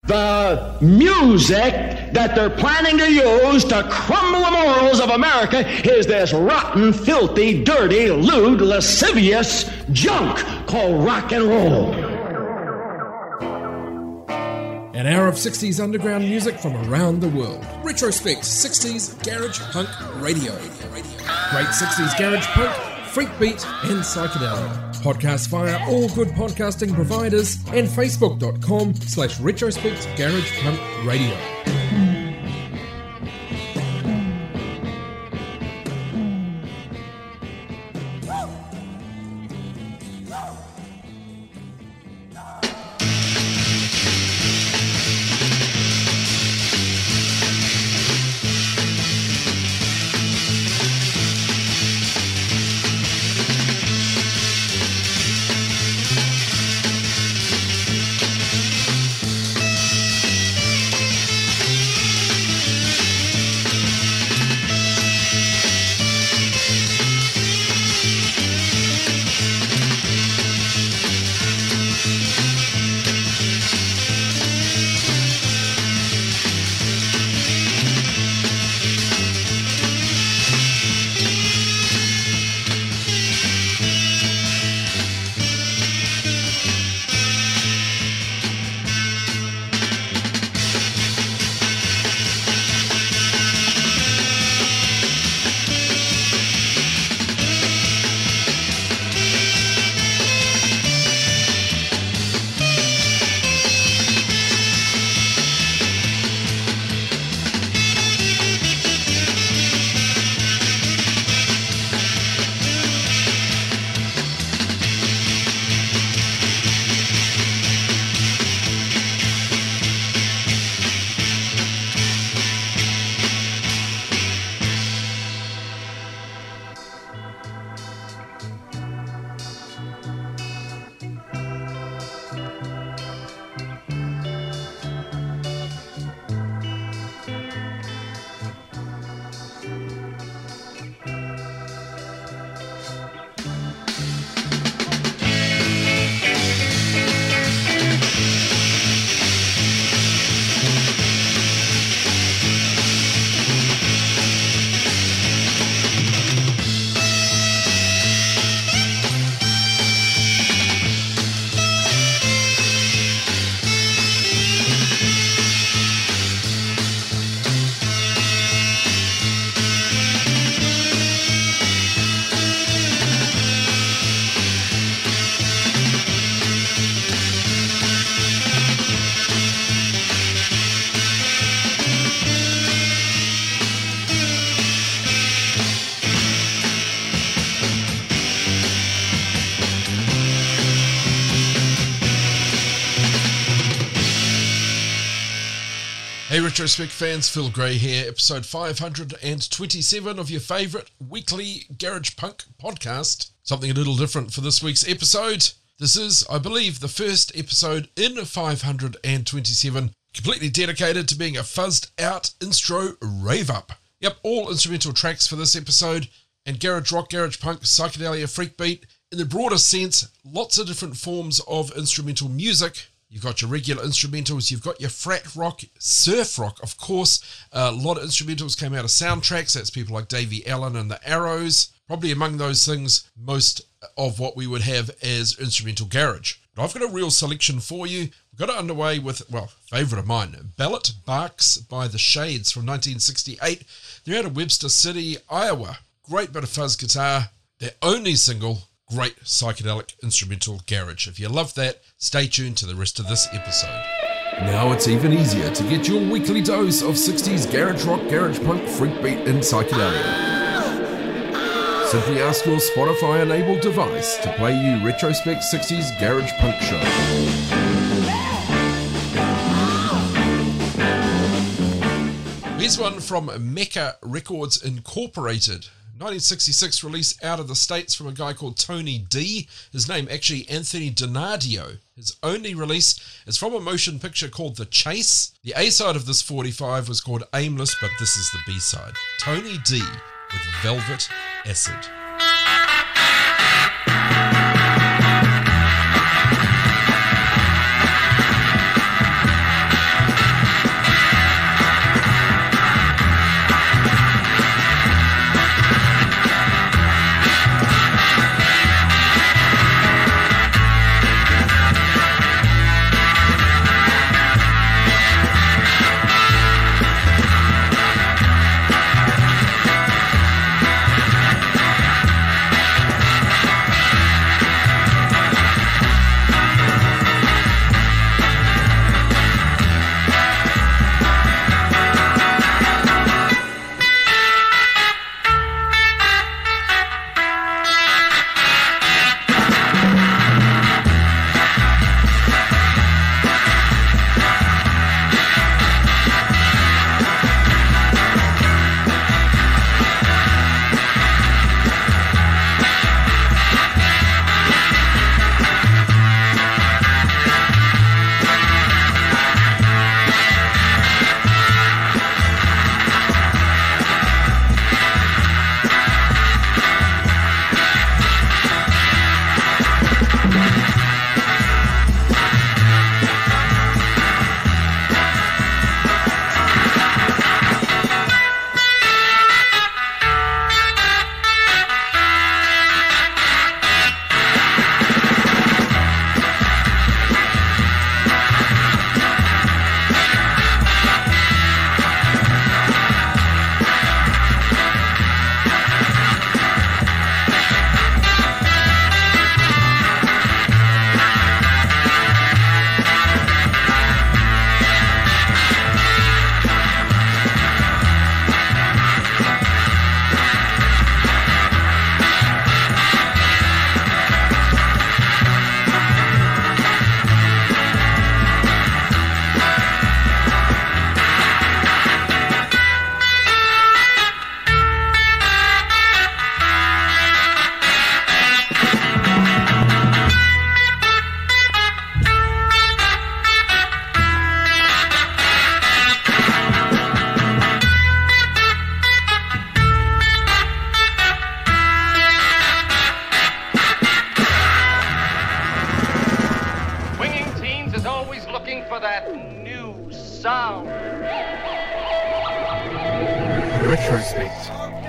The music that they're planning to use to crumble the morals of America is this rotten, filthy, dirty, lewd, lascivious junk called rock and roll. An hour of 60s underground music from around the world. Retrospect 60s Garage Punk Radio. Great 60s Garage Punk, Freak Beat and Psychedelia. Podcast via all good podcasting providers and facebook.com/Retrospect Garage Punk Radio. Hey Retrospect fans, Phil Gray here, episode 527 of your favourite weekly Garage Punk podcast. Something a little different for this week's episode. This is, I believe, the first episode in 527, completely dedicated to being a fuzzed out instro rave-up. Yep, all instrumental tracks for this episode, and garage rock, garage punk, psychedelia, freak beat. In the broader sense, lots of different forms of instrumental music. You've got your regular instrumentals, you've got your frat rock, surf rock, of course. A lot of instrumentals came out of soundtracks. That's people like Davey Allen and the Arrows. Probably among those things, most of what we would have as instrumental garage. But I've got a real selection for you. We've got it underway with, well, favourite of mine, Ballot Barks by the Shades from 1968. They're out of Webster City, Iowa. Great bit of fuzz guitar. Their only single, great psychedelic instrumental garage. If you love that, stay tuned to the rest of this episode. Now it's even easier to get your weekly dose of 60s garage rock, garage punk, freak beat and psychedelia. Simply ask your Spotify-enabled device to play you Retrospect 60s Garage Punk Show. Here's one from Mecca Records Incorporated. 1966 release out of the States from a guy called Tony D. His name actually Anthony Donadio. His only release is from a motion picture called The Chase. The A-side of this 45 was called Aimless, but this is the B-side. Tony D with Velvet Acid. new sound. Retrospect.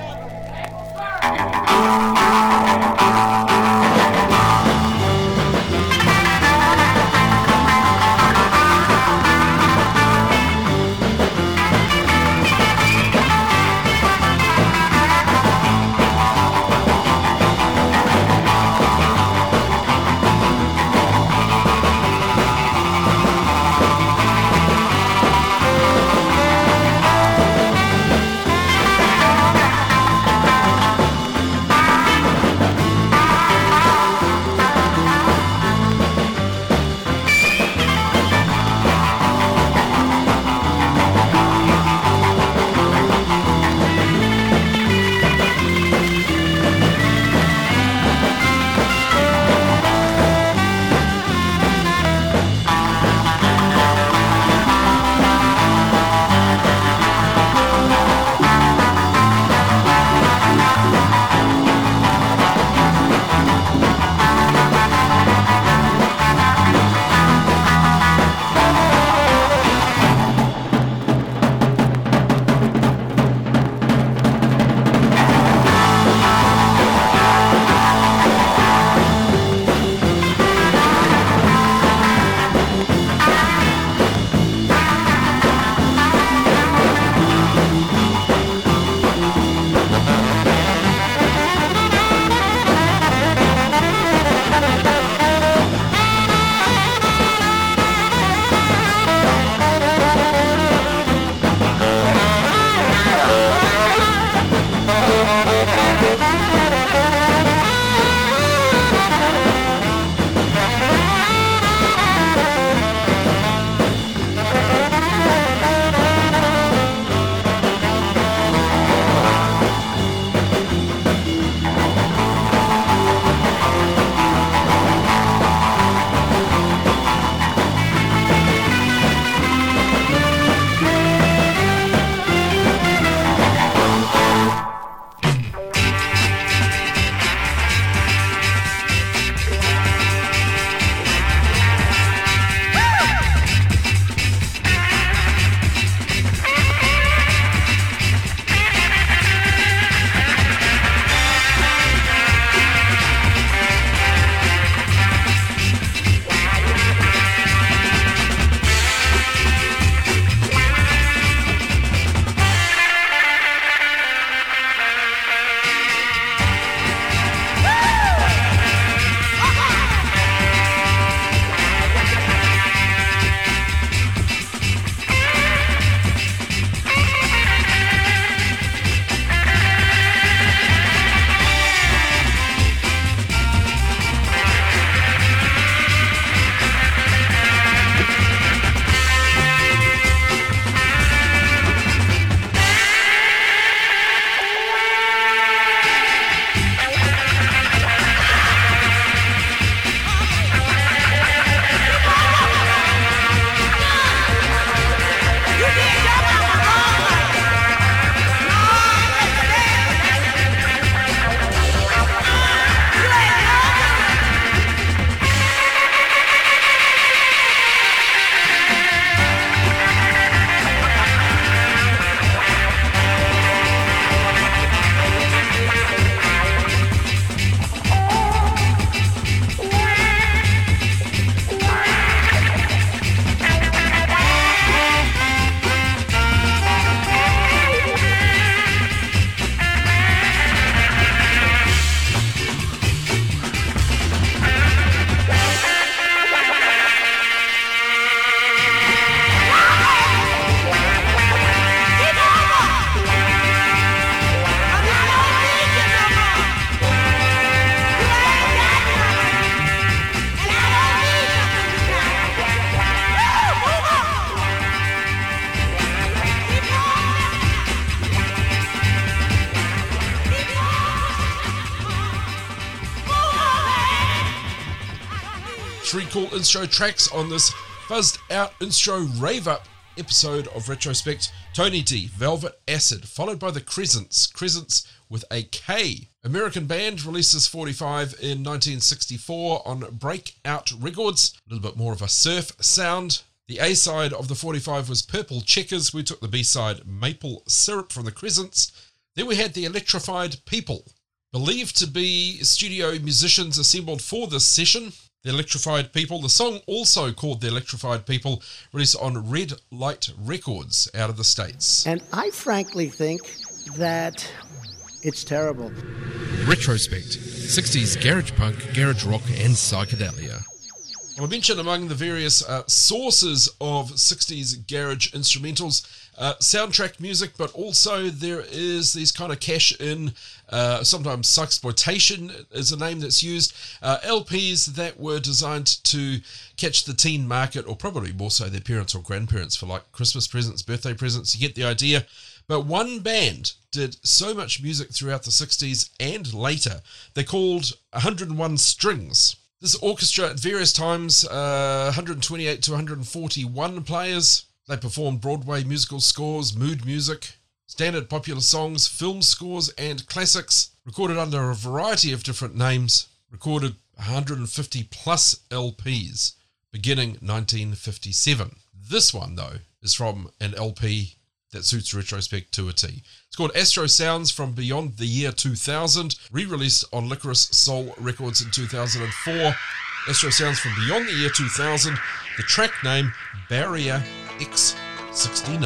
three cool intro tracks on this fuzzed out intro rave up episode of Retrospect. Tony D, Velvet Acid, followed by the Crescents with a K. American band, releases 45 in 1964 on Breakout Records. A little bit more of a surf sound. The A-side of the 45 was Purple Checkers. We took the B-side, Maple Syrup from the Crescents. Then we had the Electrified People, believed to be studio musicians assembled for this session. The Electrified People, the song also called The Electrified People, released on Red Light Records out of the States. And I frankly think that it's terrible. Retrospect, 60s garage punk, garage rock and psychedelia. Well, I mentioned among the various sources of 60s garage instrumentals, soundtrack music, but also there is these kind of cash-in, sometimes Psychsploitation is a name that's used, LPs that were designed to catch the teen market, or probably more so their parents or grandparents for like Christmas presents, birthday presents, you get the idea. But one band did so much music throughout the 60s and later, they're called 101 Strings. This orchestra at various times, 128 to 141 players. They performed Broadway musical scores, mood music, standard popular songs, film scores and classics. Recorded under a variety of different names. Recorded 150 plus LPs beginning 1957. This one though is from an LP that suits Retrospect to a T. It's called Astro Sounds from Beyond the Year 2000, re-released on Licorice Soul Records in 2004. Astro Sounds from Beyond the Year 2000, the track name Barrier X69.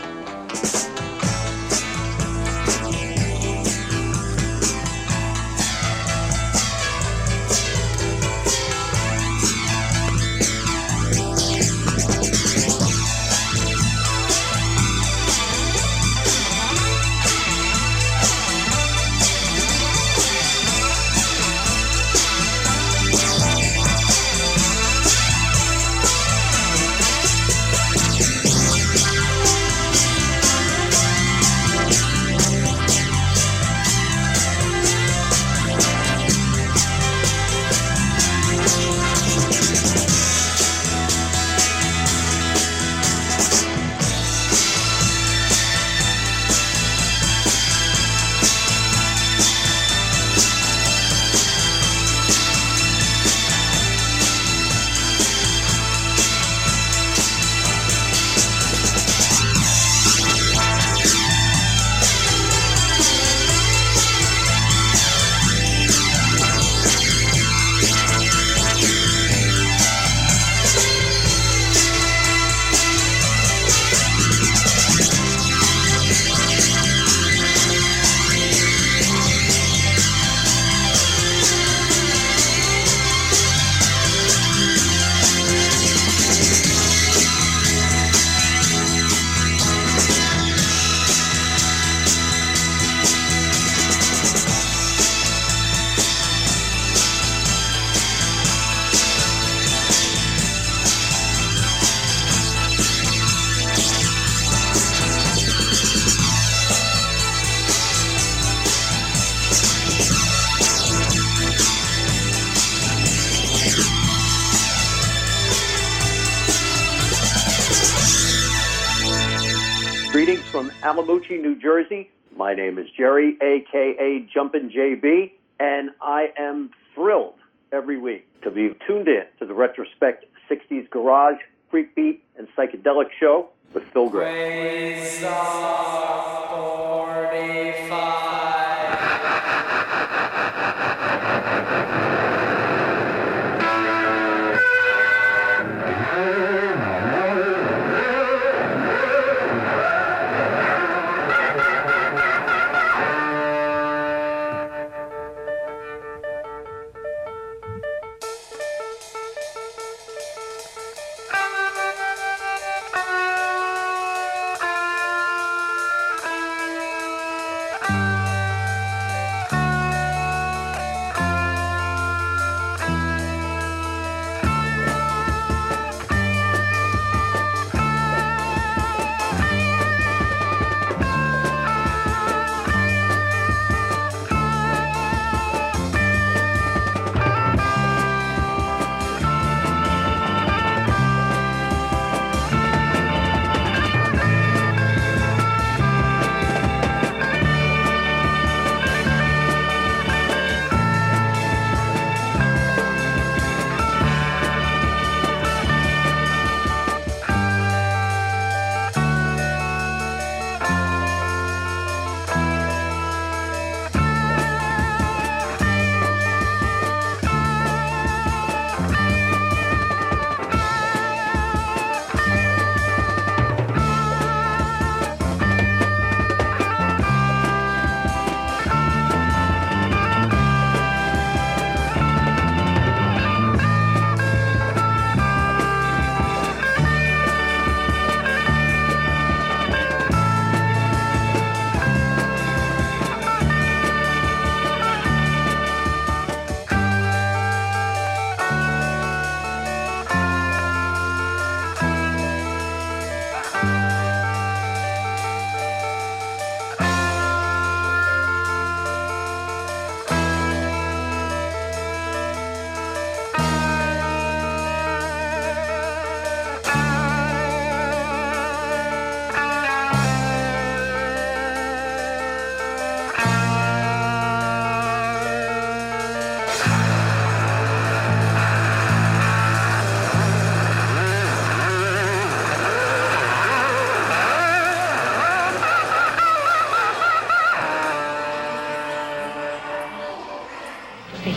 Greetings from Alamucci, New Jersey. My name is Jerry, a.k.a. Jumpin' JB, and I am thrilled every week to be tuned in to the Retrospect 60s Garage, Freak Beat, and Psychedelic Show with Phil Gray. Raise up 45.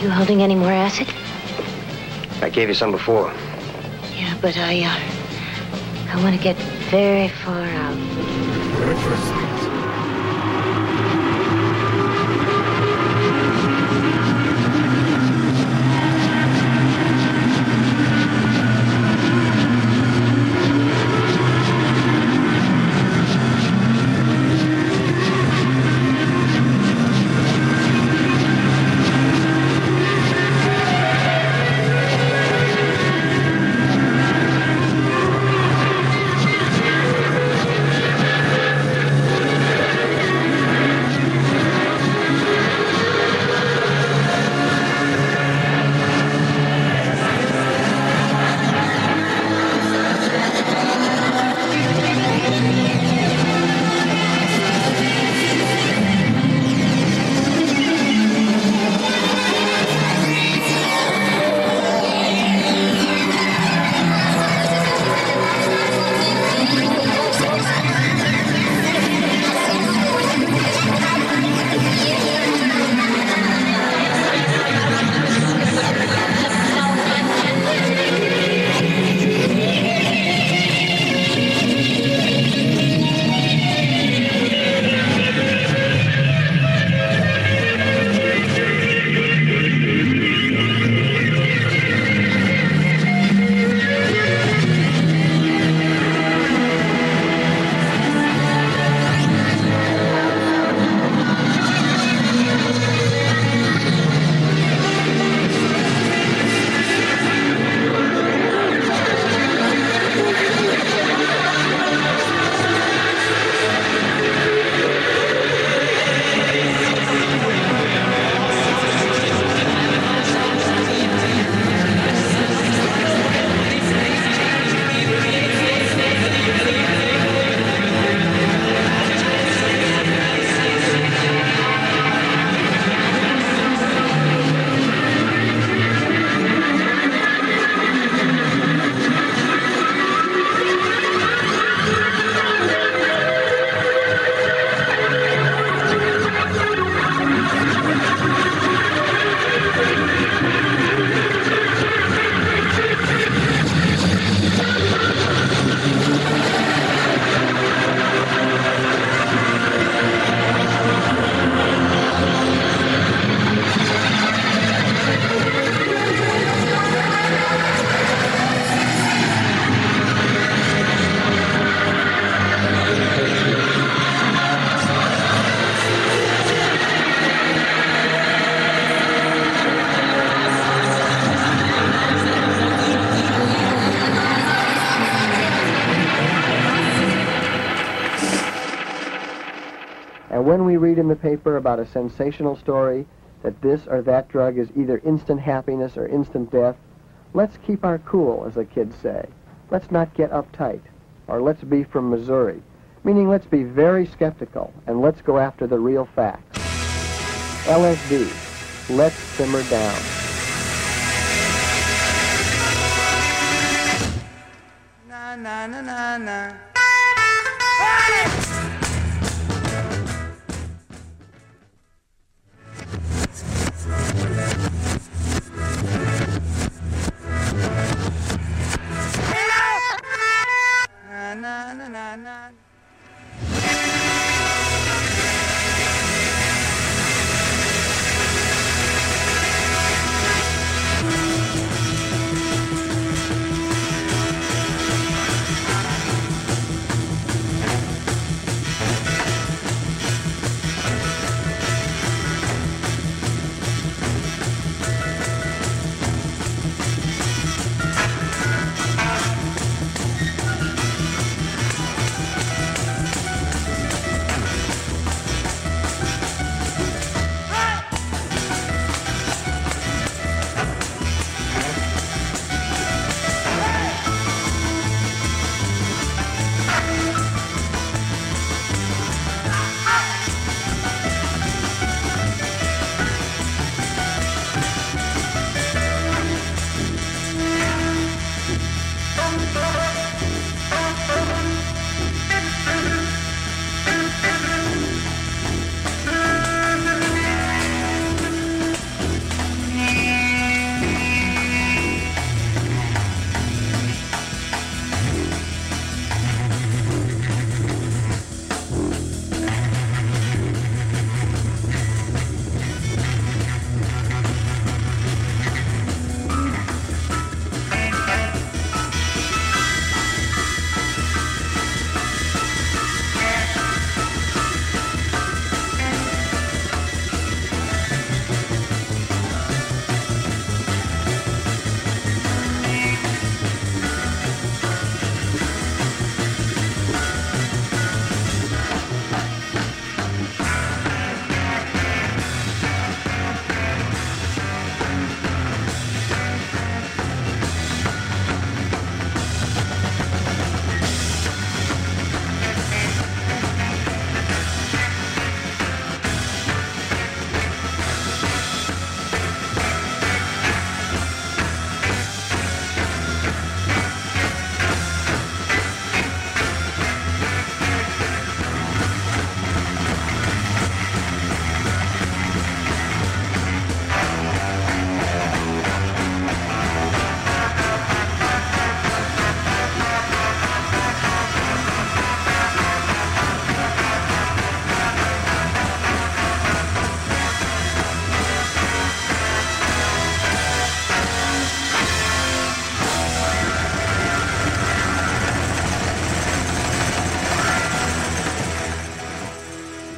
You holding any more acid? I gave you some before. Yeah, but I want to get very far out. And when we read in the paper about a sensational story that this or that drug is either instant happiness or instant death, let's keep our cool, as the kids say. Let's not get uptight. Or let's be from Missouri. Meaning let's be very skeptical and let's go after the real facts. LSD. Let's simmer down. Na na na na na. Na na na na.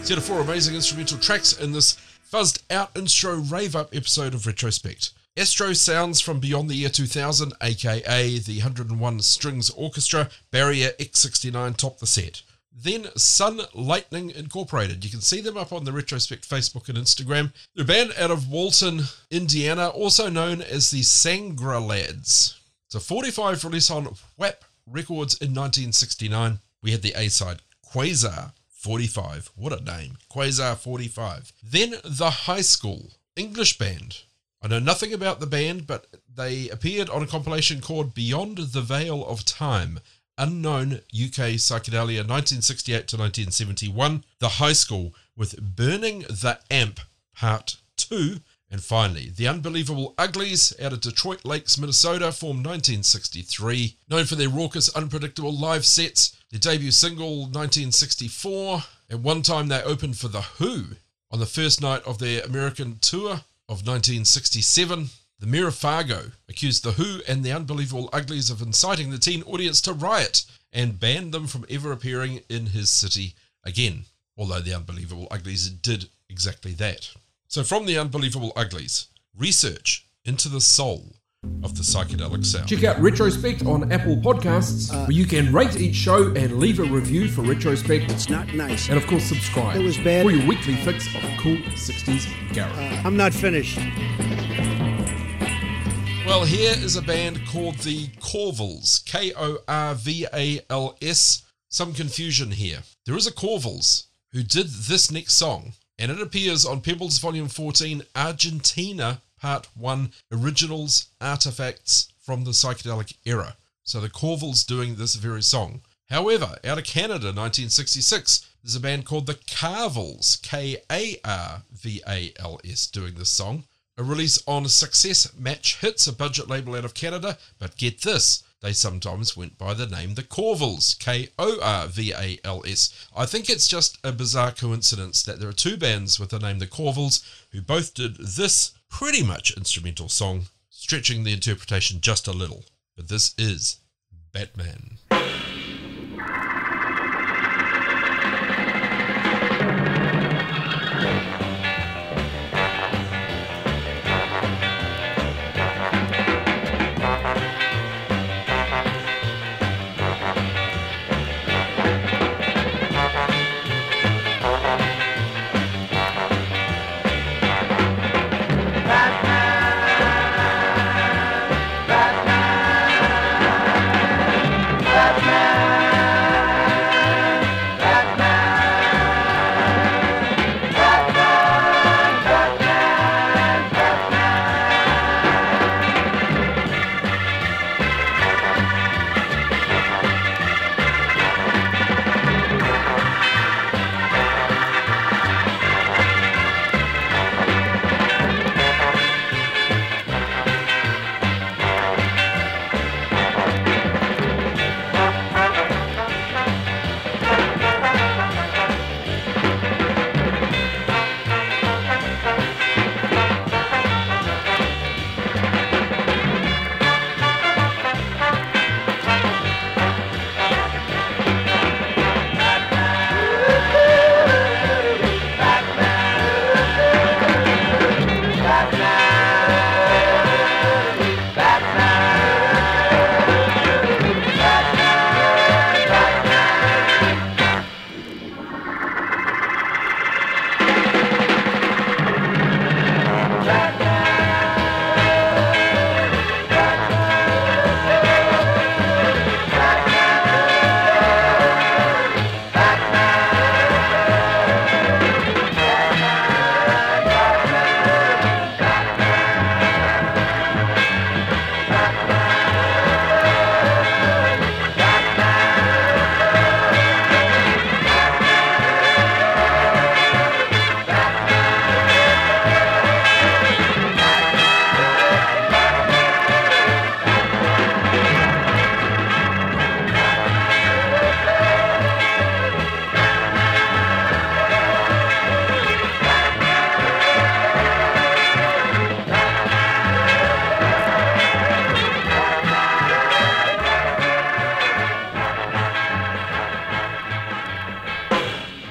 Set of 4 amazing instrumental tracks in this fuzzed out intro rave up episode of Retrospect. Astro sounds from Beyond the Year 2000, aka the 101 Strings Orchestra, Barrier X69 top the set. Then Sun Lightning Incorporated. You can see them up on the Retrospect Facebook and Instagram. They're a band out of Walton, Indiana, also known as the Sangra Lads. It's a 45 release on WAP Records in 1969. We had the A-side, Quasar 45. What a name. Quasar 45. Then The High School, English band. I know nothing about the band, but they appeared on a compilation called Beyond the Veil of Time, Unknown UK Psychedelia 1968 to 1971. The High School with Burning the Amp Part 2. And finally, The Unbelievable Uglies out of Detroit Lakes, Minnesota, formed 1963. Known for their raucous, unpredictable live sets, their debut single 1964. At one time they opened for The Who on the first night of their American tour of 1967. The Mayor of Fargo accused The Who and The Unbelievable Uglies of inciting the teen audience to riot and banned them from ever appearing in his city again, although The Unbelievable Uglies did exactly that. So from The Unbelievable Uglies, research into the soul of the psychedelic sound. Check out Retrospect on Apple Podcasts, where you can rate each show and leave a review for Retrospect. It's not nice. And of course subscribe. It was bad. For your weekly fix of cool 60s garage. I'm not finished. Well, here is a band called the Corvalls, Korvals. Some confusion here. There is a Corvalls who did this next song, and it appears on Pebbles Volume 14, Argentina, Part 1, Originals, Artifacts from the Psychedelic Era. So the Corvalls doing this very song. However, out of Canada, 1966, there's a band called the Carvals, Karvals, doing this song. A release on Success Match Hits, a budget label out of Canada, but get this, they sometimes went by the name the Corvalls, Korvals. I think it's just a bizarre coincidence that there are two bands with the name the Corvalls who both did this pretty much instrumental song, stretching the interpretation just a little. But this is Batman. Batman,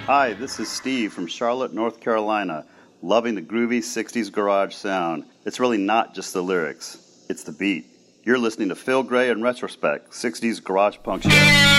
Hi, this is Steve from Charlotte, North Carolina, loving the groovy 60s garage sound. It's really not just the lyrics, it's the beat. You're listening to Phil Gray and Retrospect, 60s Garage Punk Show.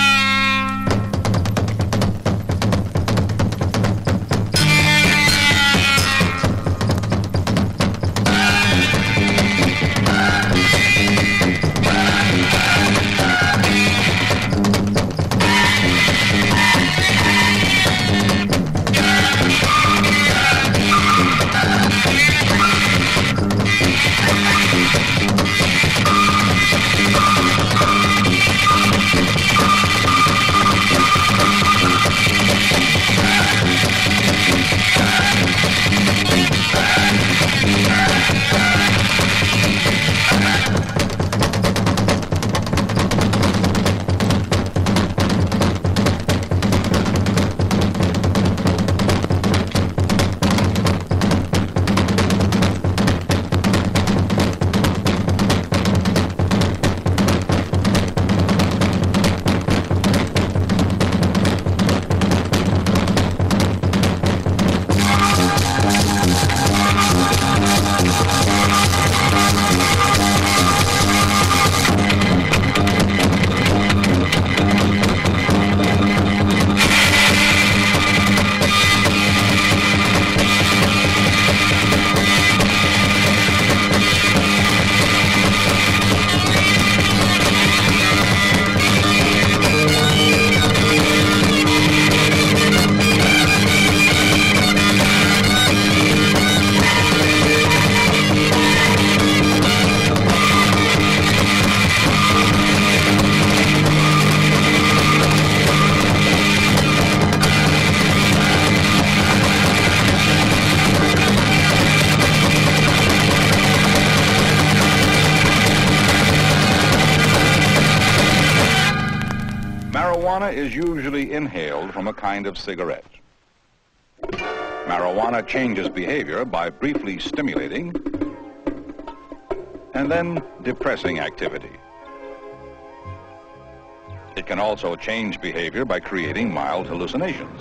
Marijuana is usually inhaled from a kind of cigarette. Marijuana changes behavior by briefly stimulating and then depressing activity. It can also change behavior by creating mild hallucinations.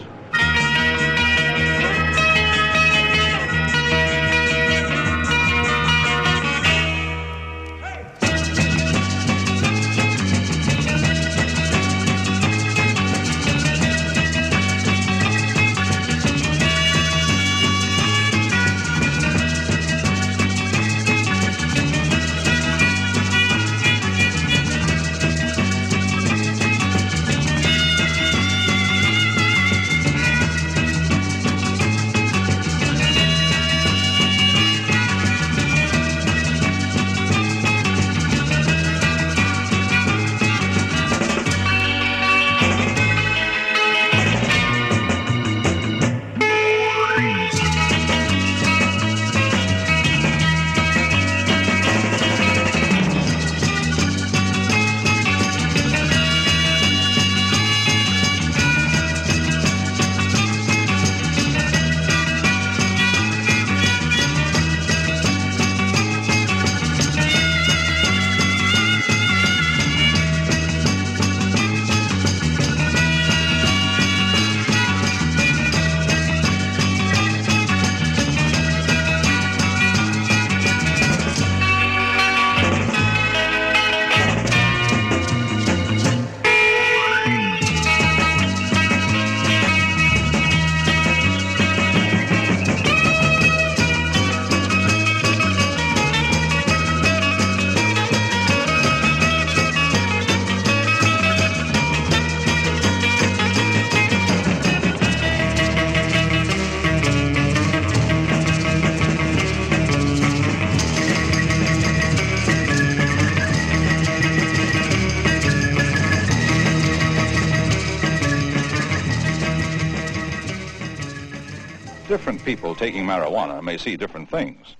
Different people taking marijuana may see different things.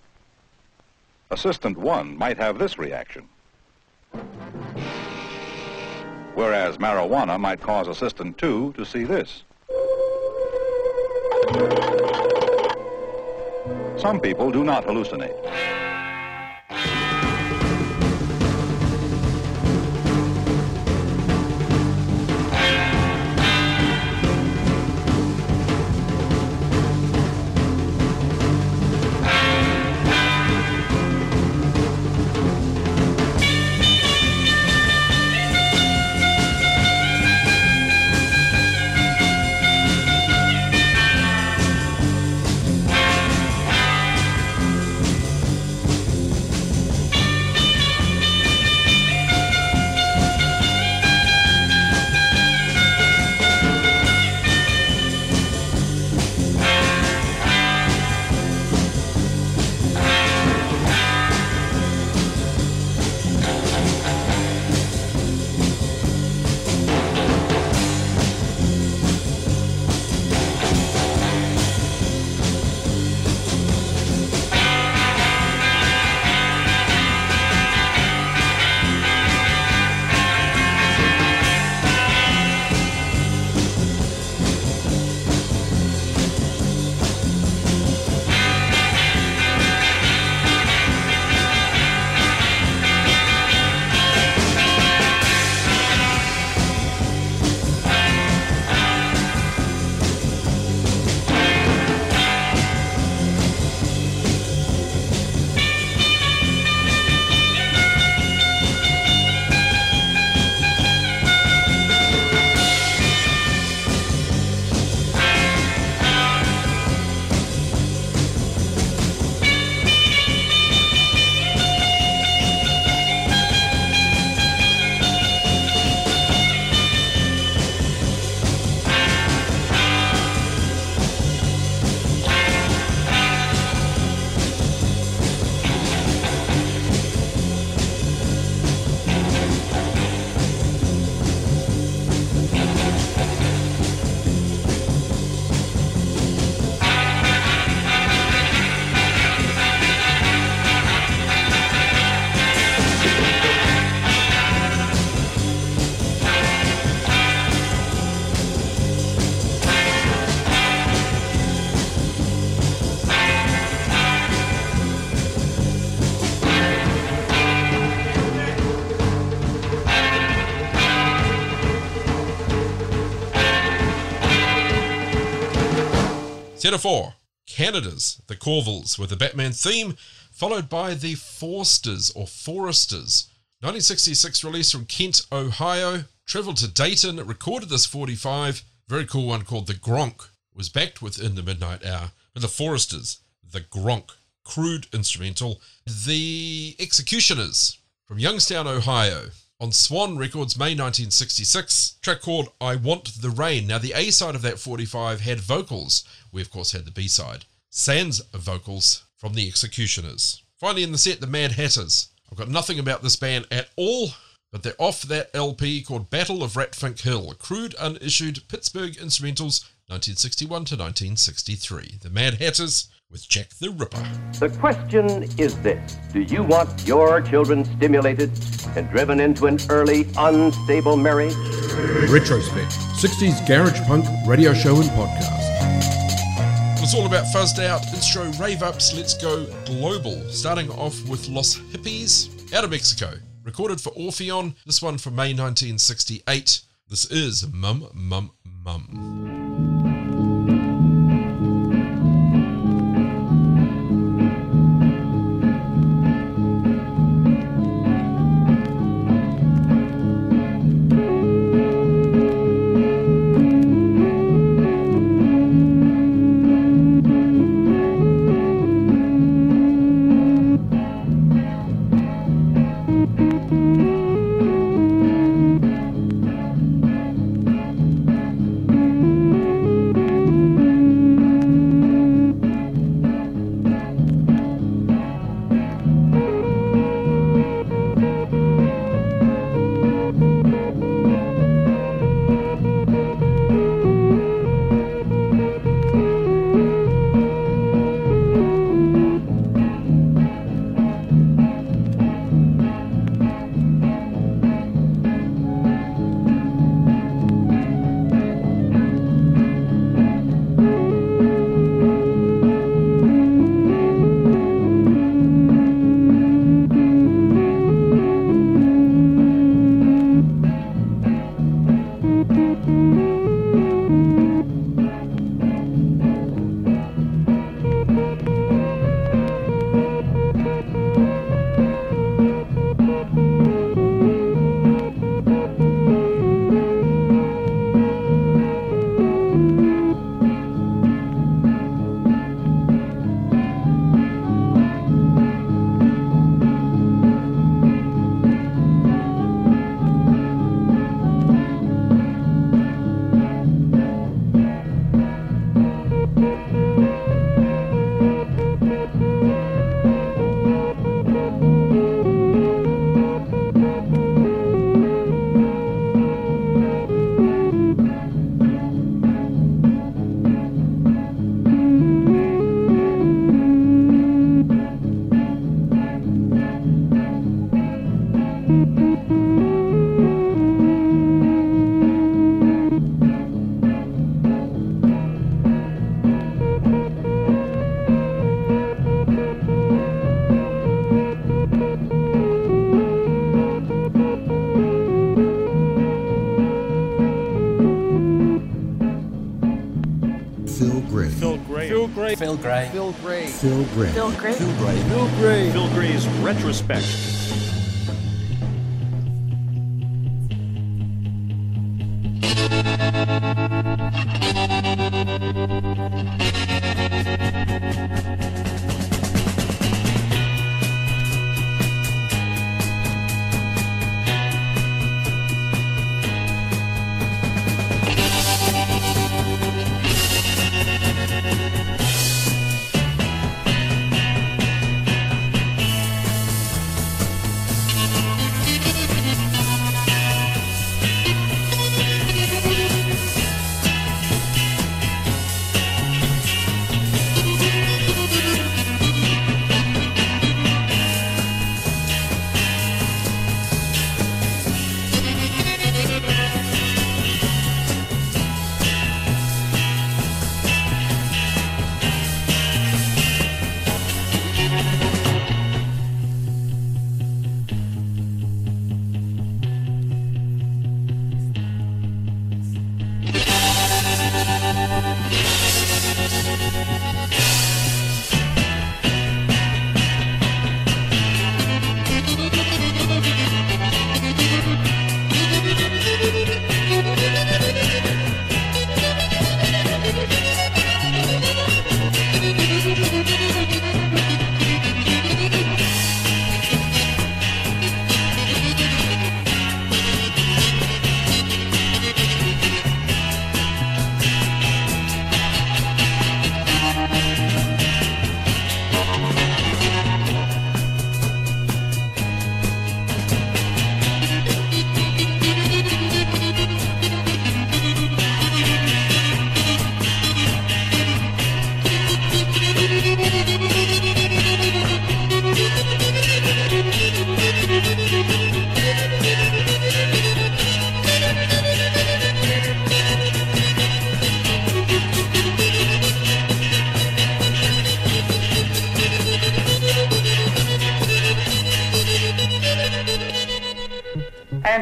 Assistant 1 might have this reaction, whereas marijuana might cause Assistant 2 to see this. Some people do not hallucinate. Set of 4, Canada's The Corvilles with the Batman theme, followed by the Forsters or Foresters. 1966 release from Kent, Ohio. Travelled to Dayton, recorded this 45. Very cool one called The Gronk. Was backed within the Midnight Hour. But the Foresters, The Gronk. Crude instrumental. The Executioners from Youngstown, Ohio. On Swan Records, May 1966. Track called I Want the Rain. Now the A-side of that 45 had vocals. We of course had the B-side. Sans vocals from the Executioners. Finally in the set, the Mad Hatters. I've got nothing about this band at all, but they're off that LP called Battle of Ratfink Hill, crude unissued Pittsburgh instrumentals, 1961 to 1963. The Mad Hatters with Jack the Ripper. The question is this: do you want your children stimulated and driven into an early, unstable marriage? Retrospect, 60s Garage Punk radio show and podcast. It's all about fuzzed out intro rave ups. Let's go global. Starting off with Los Hippies out of Mexico. Recorded for Orpheon. This one from May 1968. This is Mum Mum Mum. Phil Gray. Phil Gray. Phil Gray. Phil Gray. Phil Gray. Phil Gray. Phil Gray's Retrospect.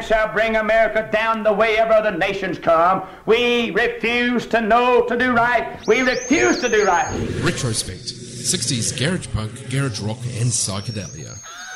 shall bring America down the way of other nations come. We refuse to know to do right. We refuse to do right. Retrospect, 60s garage punk, garage rock and psychedelia.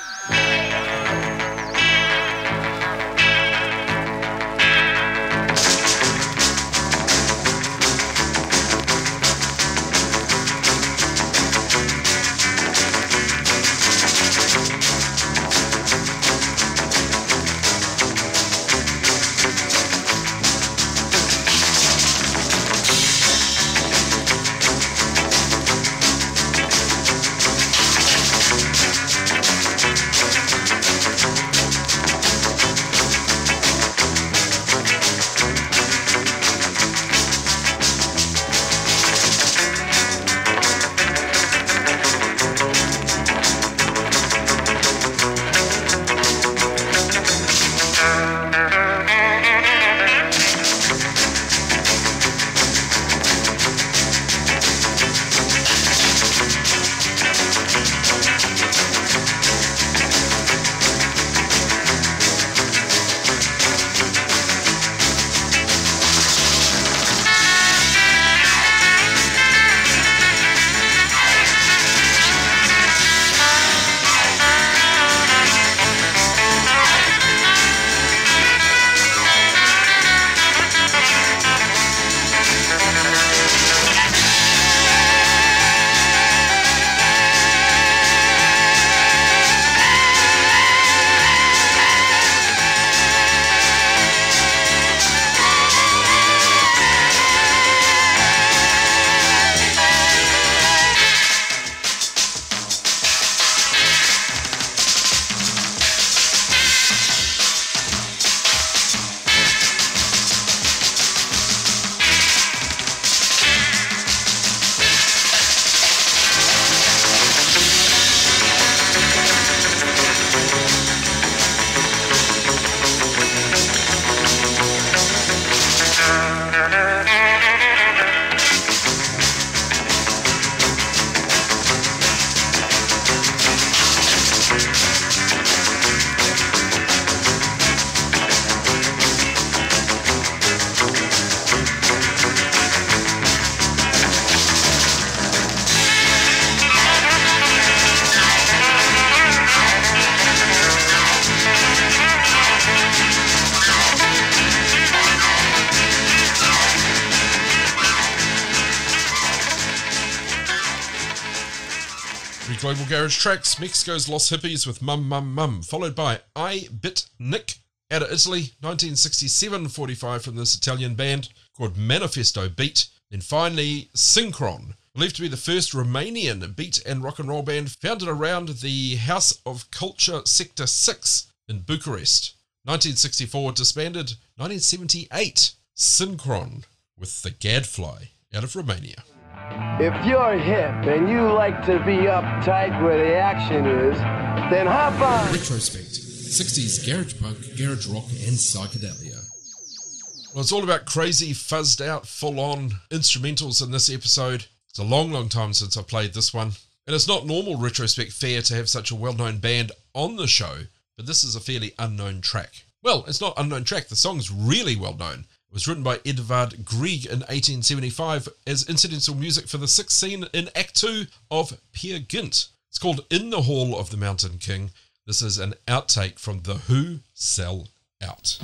Global Garage Tracks, Mexico's Los Hippies with Mum Mum Mum, followed by I Bit Nick out of Italy, 1967, 45 from this Italian band called Manifesto Beat, and finally Synchron, believed to be the first Romanian beat and rock and roll band founded around the House of Culture Sector 6 in Bucharest. 1964 disbanded, 1978 Synchron with the Gadfly out of Romania. If you're hip and you like to be uptight where the action is, then hop on. Retrospect, 60s garage punk, garage rock and psychedelia. Well, it's all about crazy, fuzzed out, full-on instrumentals in this episode. It's a long, long time since I played this one. And it's not normal Retrospect fare to have such a well-known band on the show, but this is a fairly unknown track. Well, it's not unknown track, the song's really well known. It was written by Edvard Grieg in 1875 as incidental music for the sixth scene in Act 2 of Peer Gynt. It's called In the Hall of the Mountain King. This is an outtake from The Who Sell Out.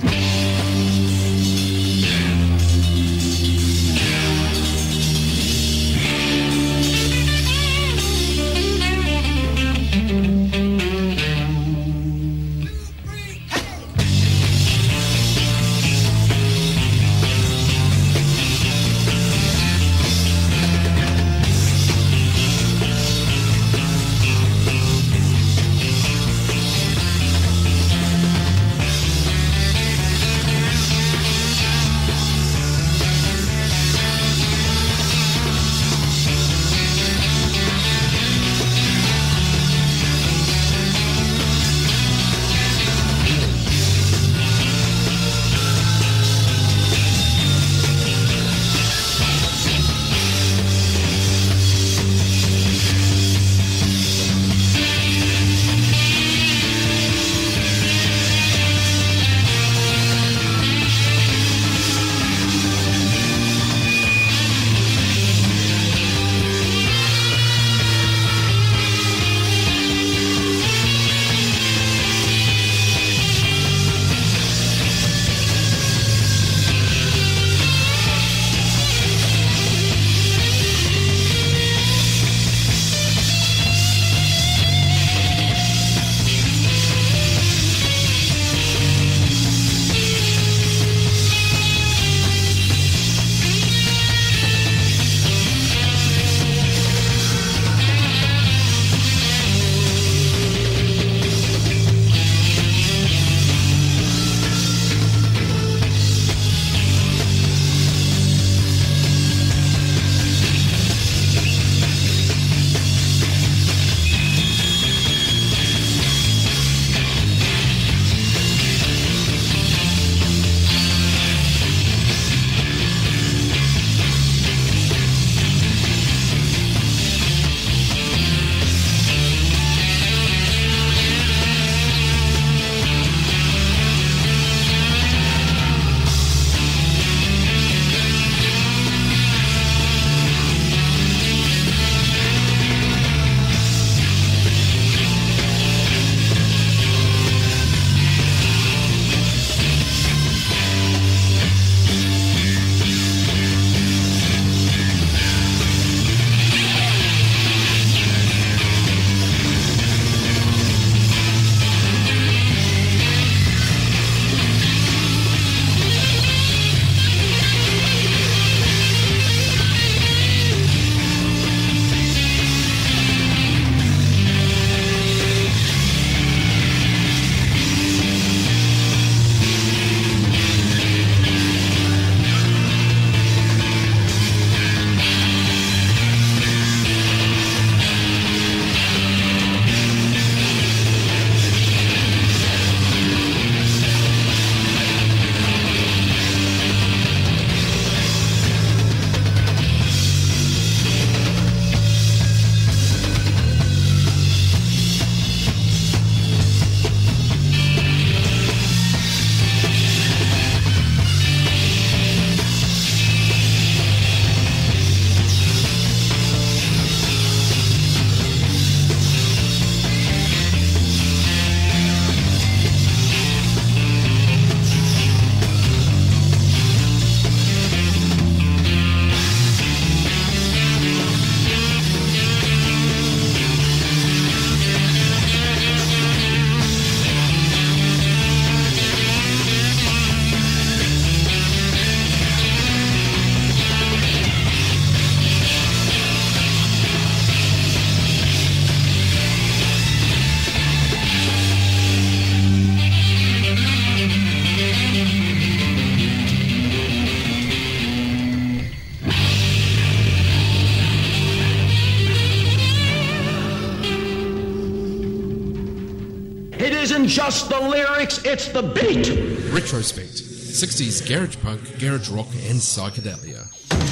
just the lyrics, it's the beat. Retrospect, 60s garage punk, garage rock and psychedelia.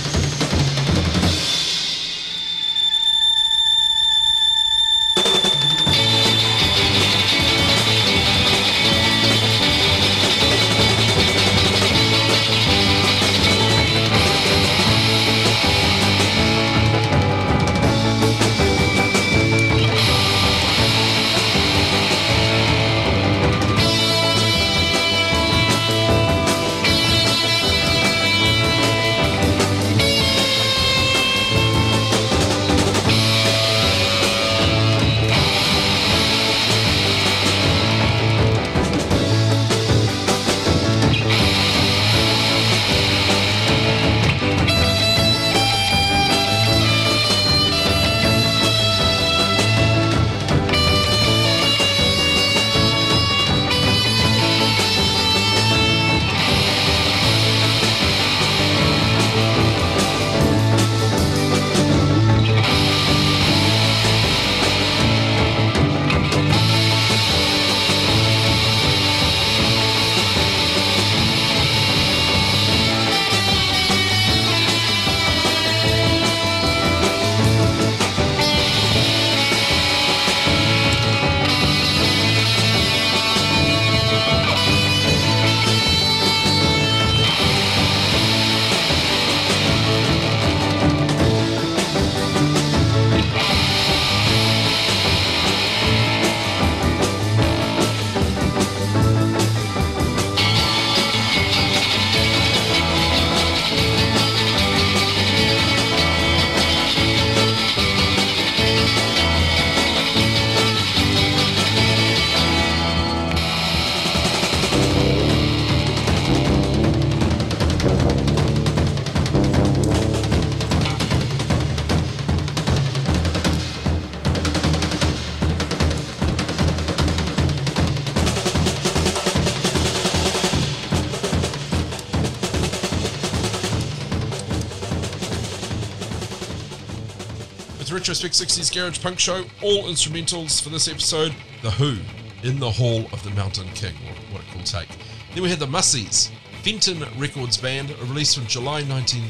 Retrospect 60s Garage Punk Show, all instrumentals for this episode. The Who, In the Hall of the Mountain King, what a cool take. Then we had the Mussies, Fenton Records Band, released in July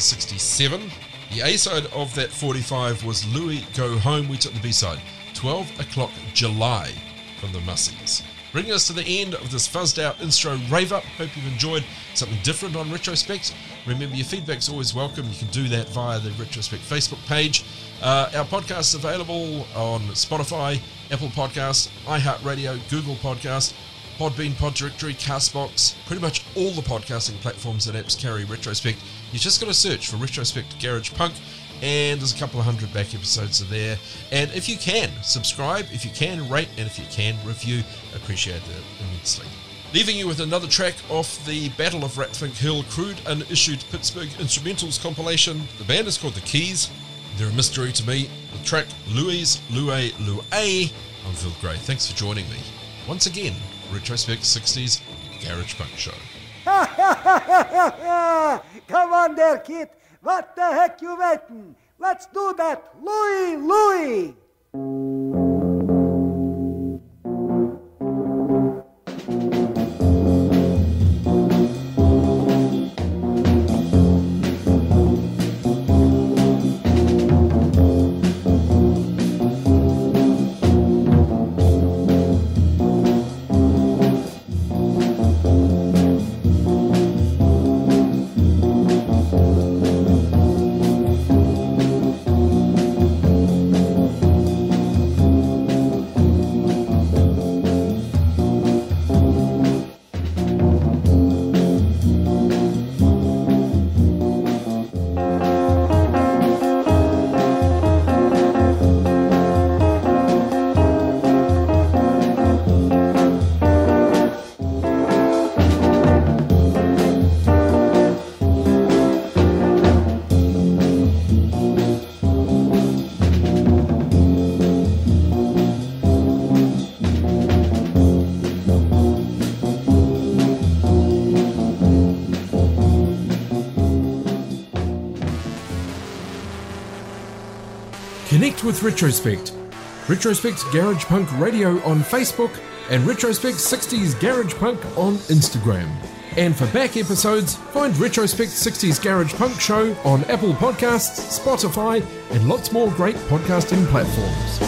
1967. The A-side of that 45 was Louie Go Home. We took the B-side, 12 O'Clock July, from the Mussies. Bringing us to the end of this fuzzed out intro rave up. Hope you've enjoyed something different on Retrospect. Remember, your feedback's always welcome. You can do that via the Retrospect Facebook page. Our podcast is available on Spotify, Apple Podcasts, iHeartRadio, Google Podcasts, Podbean, Poddirectory, Castbox, pretty much all the podcasting platforms and apps carry Retrospect. You just got to search for Retrospect Garage Punk, and there's a couple of hundred back episodes are there. And if you can, subscribe, if you can, rate, and if you can, review. Appreciate it immensely. Leaving you with another track off the Battle of Ratfink Hill crude unissued Pittsburgh Instrumentals compilation. The band is called The Keys. They're a mystery to me. The track Louie's Louie. I'm Phil Gray. Thanks for joining me. Once again, Retrospect 60s Garage Punk Show. Come on there, kid. What the heck you waiting? Let's do that. Louie. Connect with Retrospect. Retrospect Garage Punk Radio on Facebook and Retrospect 60s Garage Punk on Instagram. And for back episodes, find Retrospect 60s Garage Punk Show on Apple Podcasts, Spotify, and lots more great podcasting platforms.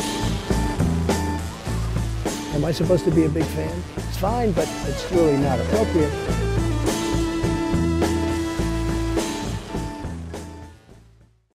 Am I supposed to be a big fan? It's fine, but it's really not appropriate.